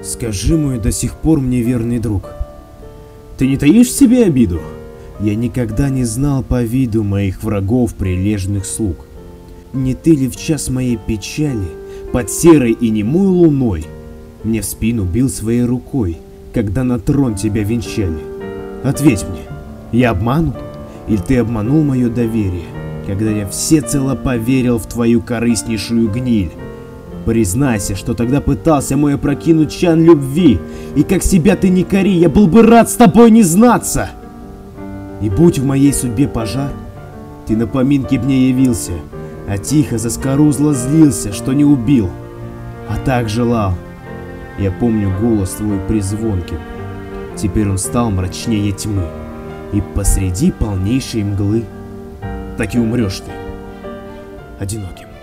Скажи, мой до сих пор мне верный друг, ты не таишь в себе обиду? Я никогда не знал по виду моих врагов прилежных слуг. Не ты ли в час моей печали, под серой и немой луной, мне в спину бил своей рукой, когда на трон тебя венчали? Ответь мне, я обманут? Или ты обманул мое доверие, когда я всецело поверил в твою корыстнейшую гниль? Признайся, что тогда пытался мой опрокинуть чан любви, и как себя ты не кори, я был бы рад с тобой не знаться. И будь в моей судьбе пожар, ты на поминки мне явился, а тихо заскорузло злился, что не убил, а так желал. Я помню голос твой призвонким, теперь он стал мрачнее тьмы, и посреди полнейшей мглы так и умрешь ты, одиноким.